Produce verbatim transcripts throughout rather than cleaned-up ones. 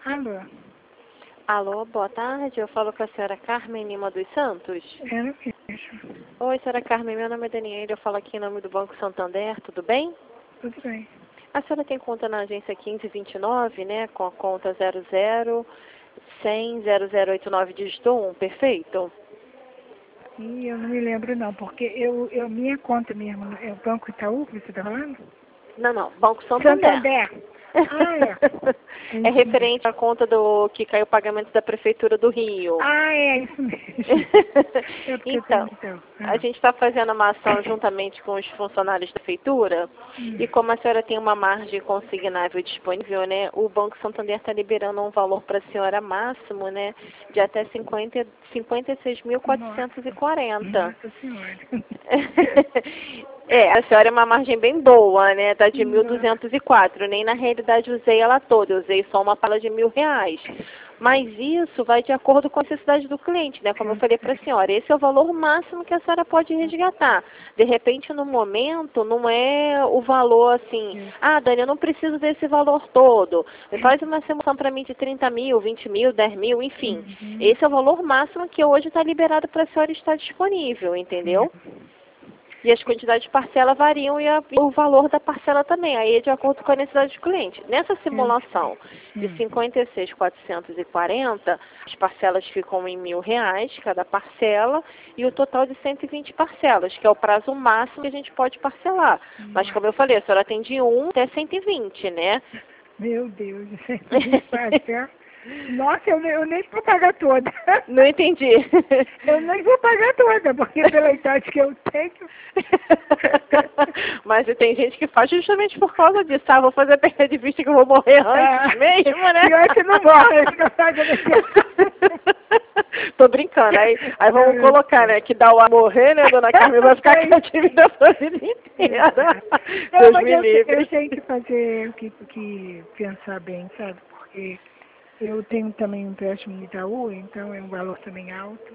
Alô? Alô, boa tarde. Eu falo com a senhora Carmen Lima dos Santos. Era mesmo. Oi, senhora Carmen. Meu nome é Daniela. Eu falo aqui em nome do Banco Santander. Tudo bem? Tudo bem. A senhora tem conta na agência quinze vinte e nove, né? Com a conta zero zero cem zero zero oito nove dígito um, perfeito? E eu não me lembro não, porque eu, eu minha conta mesmo é o Banco Itaú que você está falando? Não, não. Banco Santander. Santander. Ah, é. É referente à conta do que caiu o pagamento da Prefeitura do Rio. Ah, é isso mesmo. É porque Então, tem então. a gente está fazendo uma ação juntamente com os funcionários da Prefeitura Hum. e como a senhora tem uma margem consignável disponível, né, o Banco Santander está liberando um valor para a senhora máximo, né, de até cinquenta, cinquenta e seis mil quatrocentos e quarenta. Nossa Senhora. É, a senhora é uma margem bem boa, né? Tá de mil Nossa. duzentos e quatro. Nem na realidade usei ela toda, eu usei só uma pala de mil reais. Mas isso vai de acordo com a necessidade do cliente, né? Como eu falei para a senhora, esse é o valor máximo que a senhora pode resgatar. De repente, no momento, não é o valor assim, ah, Dani, eu não preciso desse valor todo. Faz uma simulação para mim de trinta mil, vinte mil, dez mil, enfim. Uhum. Esse é o valor máximo que hoje está liberado para a senhora estar disponível, entendeu? E as quantidades de parcela variam e, a, e o valor da parcela também, aí é de acordo com a necessidade do cliente. Nessa simulação de cinquenta e seis mil quatrocentos e quarenta, as parcelas ficam em mil reais cada parcela e o total de cento e vinte parcelas, que é o prazo máximo que a gente pode parcelar. Mas como eu falei, a senhora tem de um até cento e vinte, né? Meu Deus, cento e vinte parcelas. Nossa, eu, eu nem vou pagar toda. Não entendi. Eu nem vou pagar toda, porque pela idade que eu tenho. Mas tem gente que faz justamente por causa disso, ah, vou fazer perda de vista que eu vou morrer antes É, mesmo, né? pior que não morre, fica pagando Tô brincando, aí, aí vamos colocar, né, que dá o a morrer, né, dona Carmen, vai ficar com a dívida a vida inteira. Não, Deus mas me eu, livre. eu tenho que fazer, que, que pensar bem, sabe? Porque eu tenho também um empréstimo no Itaú, então é um valor também alto.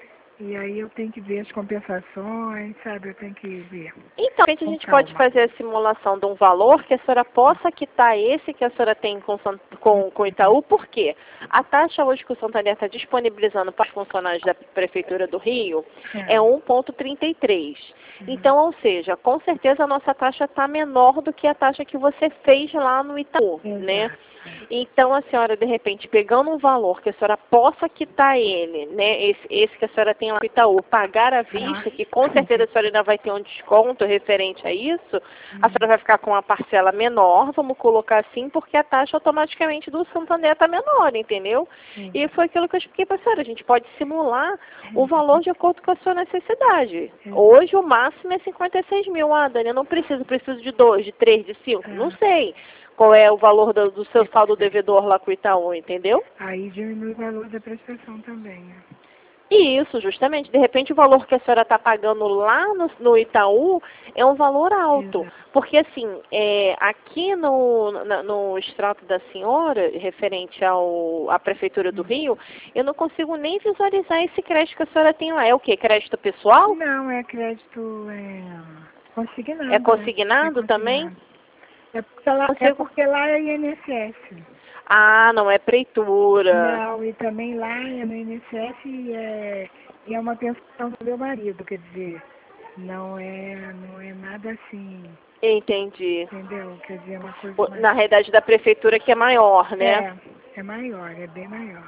E aí eu tenho que ver as compensações, sabe? Eu tenho que ver. Então, a gente calma. pode fazer a simulação de um valor que a senhora possa quitar esse que a senhora tem com, com, com o Itaú, por quê? A taxa hoje que o Santander está disponibilizando para os funcionários da Prefeitura do Rio É. é um vírgula trinta e três. Então, ou seja, com certeza a nossa taxa está menor do que a taxa que você fez lá no Itaú, Exato. né? Então, a senhora, de repente, pegando um valor que a senhora possa quitar ele, né, esse, esse que a senhora tem lá no Itaú, pagar à vista, que com certeza a senhora ainda vai ter um desconto referente a isso, a senhora vai ficar com uma parcela menor, vamos colocar assim, porque a taxa automaticamente do Santander está menor, entendeu? Sim. E foi aquilo que eu expliquei para a senhora, a gente pode simular o valor de acordo com a sua necessidade. Hoje o máximo é cinquenta e seis mil. Ah, Dani, eu não preciso, preciso de dois, de três, de cinco, não sei qual é o valor do, do seu saldo devedor lá com o Itaú, entendeu? Aí diminui o valor da prestação também, né? Isso, justamente. De repente o valor que a senhora está pagando lá no, no Itaú é um valor alto. Exato. Porque assim, é, aqui no, na, no extrato da senhora, referente ao, à Prefeitura do Rio, eu não consigo nem visualizar esse crédito que a senhora tem lá. É o quê? Crédito pessoal? Não, é crédito é, consignado. É consignado né? É também? consignado. É porque lá é, porque lá é I N S S. Ah, não é Prefeitura. Não, e também lá é no I N S S e é, e é uma pensão do meu marido, quer dizer, não é, não é nada assim, Entendi. entendeu? Quer dizer, é uma coisa O- mais. Na realidade da Prefeitura que é maior, né? É, é maior, é bem maior.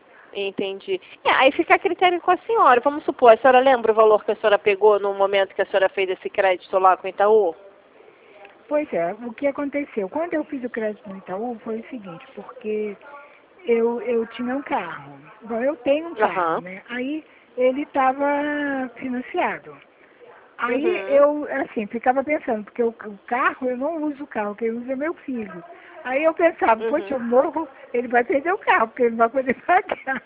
Entendi. É, aí fica a critério com a senhora. Vamos supor, a senhora lembra o valor que a senhora pegou no momento que a senhora fez esse crédito lá com o Itaú? Pois é, o que aconteceu? Quando eu fiz o crédito no Itaú foi o seguinte, porque eu, eu tinha um carro. Bom, eu tenho um carro, Aham. né? Aí ele estava financiado. Aí Uhum. eu, assim, ficava pensando, porque o, o carro, eu não uso o carro, quem usa é meu filho. Aí eu pensava, Uhum. poxa, eu morro, ele vai perder o carro, porque ele não vai poder pagar.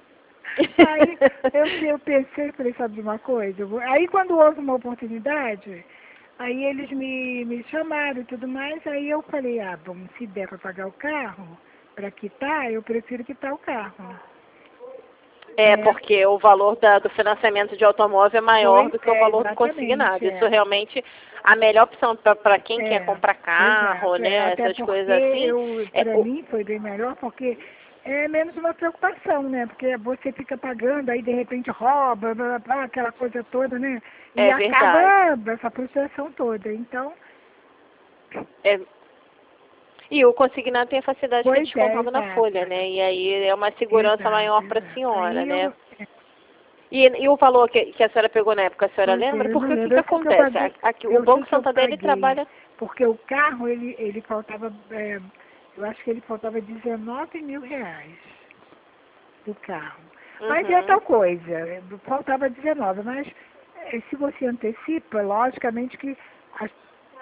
Aí eu, eu pensei, falei, sabe de uma coisa? Eu vou- Aí quando houve uma oportunidade, aí eles me, me chamaram e tudo mais, aí eu falei, ah, bom, se der para pagar o carro, para quitar, eu prefiro quitar o carro. É, É, porque o valor da, do financiamento de automóvel é maior foi, do que o é, valor do exatamente, consignado. Isso é. realmente a melhor opção para quem quer É, comprar carro, exato. É, né? até Essas porque coisas assim. eu, É, para o- mim foi bem melhor, porque é menos uma preocupação, né? Porque você fica pagando, aí de repente rouba, blá, blá, blá, aquela coisa toda, né? E é verdade. acaba essa frustração toda. Então, É, e o consignado tem a facilidade que é pois é, descontado na exato. folha, né? E aí é uma segurança Exato, maior para a exato. senhora, Aí né? eu, E, e o valor que, que a senhora pegou na época, a senhora pois lembra? é, eu não Porque o que, lembro. que Eu sei que eu acontece? A- paguei, Aqui, o eu sei Banco que eu Santander, ele paguei, trabalha... porque o carro, ele, ele faltava, é, eu acho que ele faltava dezenove mil reais do carro. Mas é Uhum. tal coisa, é, faltava dezenove, mas é, se você antecipa, logicamente que as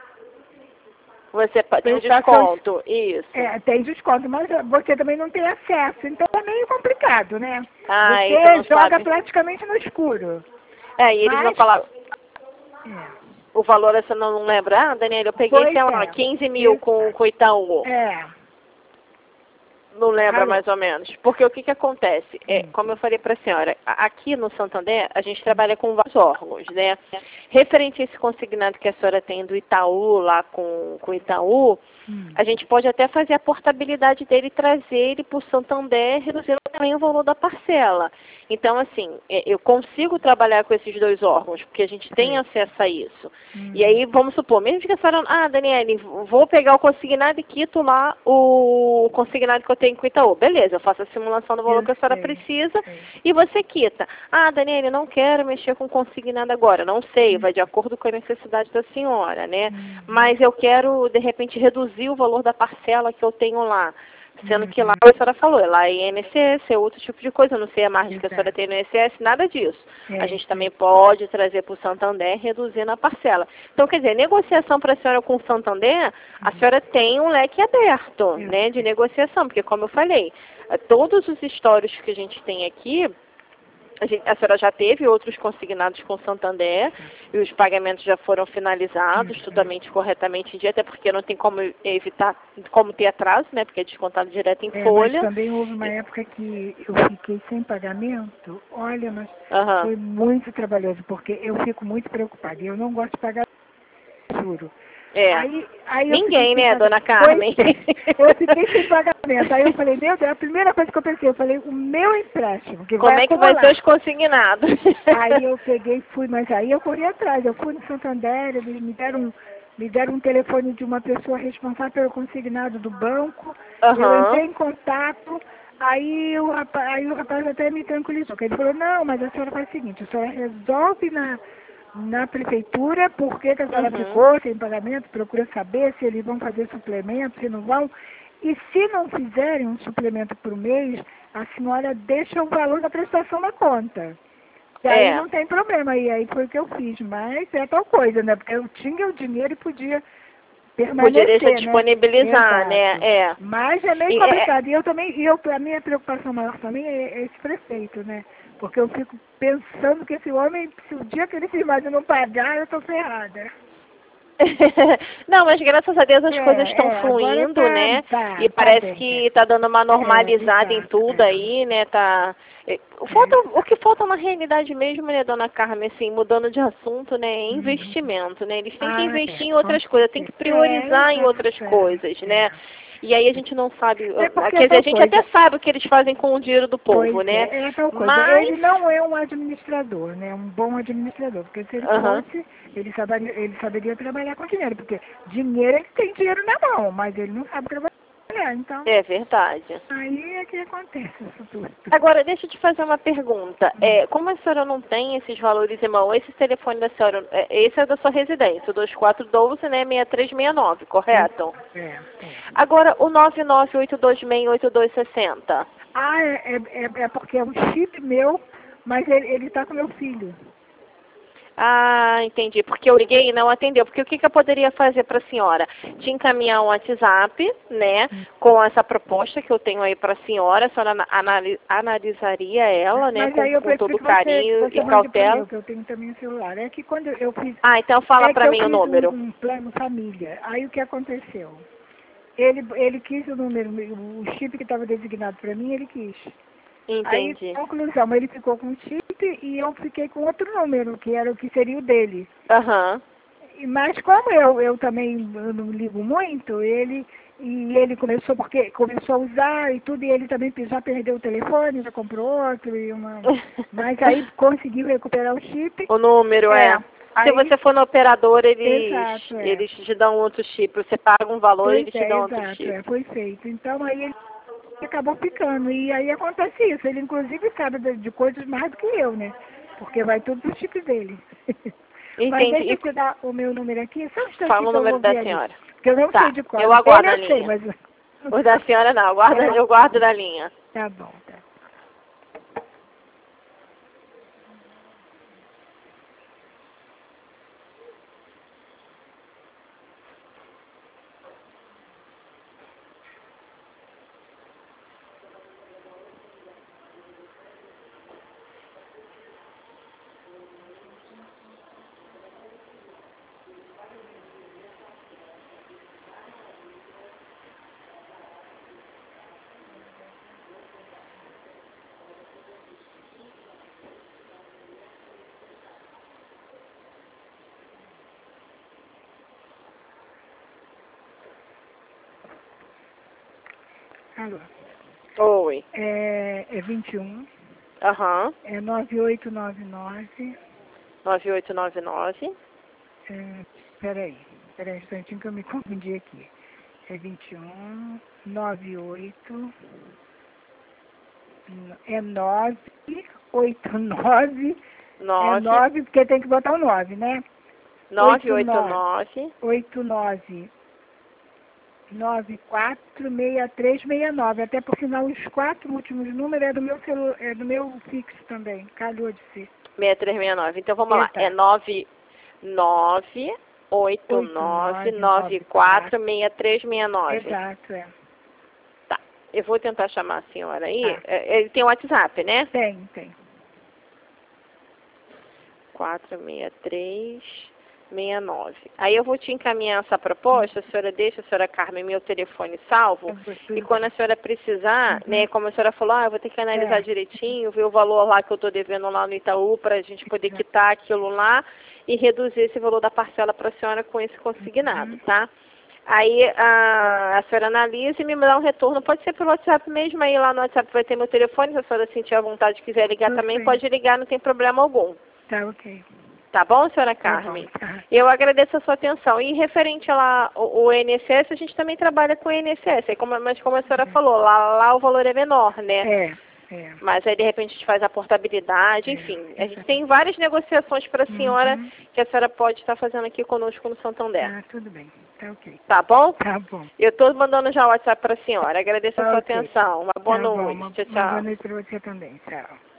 Você pa- tem um prestações desconto, isso. é, tem desconto, mas você também não tem acesso, então é meio complicado, né? Ah, aí você Você não joga sabe. praticamente no escuro. É, e eles não Mas, falavam... é, O valor você não, não lembra? Ah, Daniela, eu peguei, pois sei lá, é, quinze mil com, exato. com o Itaú. É, Não lembra alô? mais ou menos. Porque o que que acontece? É, Hum, como eu falei para a senhora, a- aqui no Santander a gente trabalha com vários órgãos, né? Referente a esse consignado que a senhora tem do Itaú, lá com, com o Itaú, hum, a gente pode até fazer a portabilidade dele e trazer ele para o Santander, reduzindo também o valor da parcela. Então, assim, é, eu consigo trabalhar com esses dois órgãos, porque a gente tem sei. acesso a isso. E Hum, aí, vamos supor, mesmo que a senhora, ah, Daniele, vou pegar o consignado e quito lá o consignado que eu tenho com o Itaú. Beleza, eu faço a simulação do valor eu que a senhora sei, precisa sei. e você quita. Ah, Daniele, não quero mexer com consignado agora. Não sei, Hum, vai de acordo com a necessidade da senhora, né? uhum, Mas eu quero, de repente, reduzir o valor da parcela que eu tenho lá. Sendo que lá, uhum, a senhora falou, lá é I N S S, é outro tipo de coisa, eu não sei a margem que a senhora exato. tem no I N S S, nada disso. A É, gente sei. também pode trazer para o Santander, reduzindo a parcela. Então, quer dizer, negociação para a senhora com o Santander, a Hum, senhora tem um leque aberto, eu né, de sei. negociação, porque como eu falei, eh, todos os históricos que a gente tem aqui, a, gente, a senhora já teve outros consignados com o Santander e os pagamentos já foram finalizados Uhum. totalmente corretamente em dia, até porque não tem como evitar, como ter atraso, né, porque é descontado direto em É, mas folha. também houve uma E- época que eu fiquei sem pagamento. Olha, mas Aham. foi muito trabalhoso, porque eu fico muito preocupada. E eu não gosto de pagar juro. É. Aí, aí eu fiquei Ninguém, sem né, pagamento. dona Pois Carmen? é, eu fiquei sem pagamento. Aí eu falei, meu Deus, a primeira coisa que eu pensei, eu falei, o meu empréstimo, que vai Como é que vai ser acumular. os consignados? Aí eu peguei e fui, mas aí eu corri atrás. Eu fui no Santander, eles me deram, me deram um telefone de uma pessoa responsável pelo consignado do banco. Eu Aham. entrei em contato, aí o rapaz, aí o rapaz até me tranquilizou. Porque ele falou, não, mas a senhora faz o seguinte, a senhora resolve na, na prefeitura por que, que a senhora Uhum. ficou sem pagamento, procura saber se eles vão fazer suplemento, se não vão. E se não fizerem um suplemento por mês, a senhora deixa o valor da prestação na conta. E aí É. não tem problema, e aí foi o que eu fiz, mas é tal coisa, né? Porque eu tinha o dinheiro e podia Podia deixar permanecer, né? disponibilizar, né? Exato. É. Mas é meio E, é, complicado. E eu também, e eu, a minha preocupação maior também é, é esse prefeito, né? Porque eu fico pensando que esse homem, se o dia que ele se imagina não pagar, eu tô ferrada. Não, mas graças a Deus É, as coisas estão é, agora fluindo, tá, né? E tá, tá parece bem, é. que tá dando uma É, normalizada em exato, tudo é. aí, né? Tá. é, É, Falta, o que falta na realidade mesmo, né, dona Carmen, assim, mudando de assunto, né, é uhum. investimento, né? Eles têm que Ah, é, investir em com outras coisas, tem certeza. que É, priorizar em exato, outras coisas, é, né? é. E aí a gente não sabe, É porque é quer dizer, a tal gente até coisa. sabe o que eles fazem com o dinheiro do povo, Pois né? é, é tal coisa. Mas, Ele não é um administrador, né? Um bom administrador. Porque se ele aham, fosse, ele saberia, ele saberia trabalhar com dinheiro. Porque dinheiro, ele tem dinheiro na mão, mas ele não sabe trabalhar. Então, é verdade. aí é que acontece isso tudo. Agora, deixa eu te fazer uma pergunta. Hum. É, como a senhora não tem esses valores em mão, esse telefone da senhora, é, esse é da sua residência, o dois quatro um dois, né, seis três seis nove, correto? Exato, é, é. Agora, o nove nove oito dois seis oito dois seis zero. Ah, é, é, é é porque é um chip meu, mas ele, ele tá com meu filho. Ah, entendi. Porque eu liguei e não atendeu. Porque o que, que eu poderia fazer para a senhora? Te encaminhar um WhatsApp, né, Hum. com essa proposta que eu tenho aí para a senhora. A senhora ana- anali- analisaria ela, né, Mas com, aí eu com prefiro todo que você, que carinho você e mande para cautela. eu, que eu tenho também o celular. É que quando eu fiz, Ah, então fala é que para eu mim o fiz um, número. um plano família. Aí o que aconteceu? Ele, ele quis o número, o chip que estava designado para mim, ele quis. Entendi. Aí, conclusão, ele ficou com o chip e eu fiquei com outro número, que era o que seria o dele. Aham. E- Mas como eu, eu também eu não ligo muito, ele e ele começou porque começou a usar e tudo, e ele também já perdeu o telefone, já comprou outro, e uma, mas aí conseguiu recuperar o chip. O número É, é. Se aí, você for no operador, eles, exato, é. eles te dão outro chip. Você paga um valor e Pois eles te é, dão outro exato, chip. é, foi feito. Então aí ele acabou ficando. E aí acontece isso. Ele inclusive sabe de, de coisas mais do que eu, né? Porque vai tudo pro chip dele. Mas Entendi. deixa eu E te dar o meu número aqui, só um instantinho fala o que eu número vou ver da ali. senhora. Porque eu não Tá, sei de cor. eu Ele aguardo a eu sei, linha. mas... O da senhora não, eu guardo, É. eu guardo da linha. Tá bom, tá. Alô. Oi. É, é vinte e um, Aham. é nove oito nove nove. nove oito nove nove. É, peraí, peraí um instantinho que eu me confundi aqui. É vinte e um, nove oito, é nove oito nove, é nove. nove porque tem que botar o nove, né? nove oito nove. oito nove nove quatro seis três seis nove. Até por sinal, os quatro últimos números é do meu celu, é do meu fixo também. Calhou de ser. seis três seis nove. Então vamos lá. Exato. É nove nove oito nove nove quatro seis três seis nove. Exato, é. Tá. Eu vou tentar chamar a senhora aí. Tá. É, Ele tem o WhatsApp, né? Tem, tem. quatro seis três seis nove. Aí eu vou te encaminhar essa proposta, a senhora deixa, a senhora Carmen, meu telefone salvo, e quando a senhora precisar, Uhum. né, como a senhora falou, ah, eu vou ter que analisar É. direitinho, ver o valor lá que eu estou devendo lá no Itaú, para a gente poder quitar aquilo lá e reduzir esse valor da parcela para a senhora com esse consignado, Uhum. tá? Aí a, a senhora analisa e me dá um retorno, pode ser pelo WhatsApp mesmo, aí lá no WhatsApp vai ter meu telefone, se a senhora sentir a vontade e quiser ligar Tudo também, bem. pode ligar, não tem problema algum. Tá, ok. Tá bom, senhora Tá Carmen? bom. Tá. Eu agradeço a sua atenção. E referente lá o, o I N S S, a gente também trabalha com o I N S S. Aí como, mas como a senhora É. falou, lá, lá o valor é menor, né? É, é. Mas aí de repente a gente faz a portabilidade, É, enfim. A gente exato. tem várias negociações para a senhora Uhum. que a senhora pode estar fazendo aqui conosco no Santander. Tá, tudo bem. Tá ok. Tá bom? Tá bom. Eu estou mandando já o WhatsApp para a senhora. Agradeço a Tá sua ok. atenção. Uma boa Tá bom. noite. Uma, Tchau, uma boa tchau. noite pra você também. Tchau.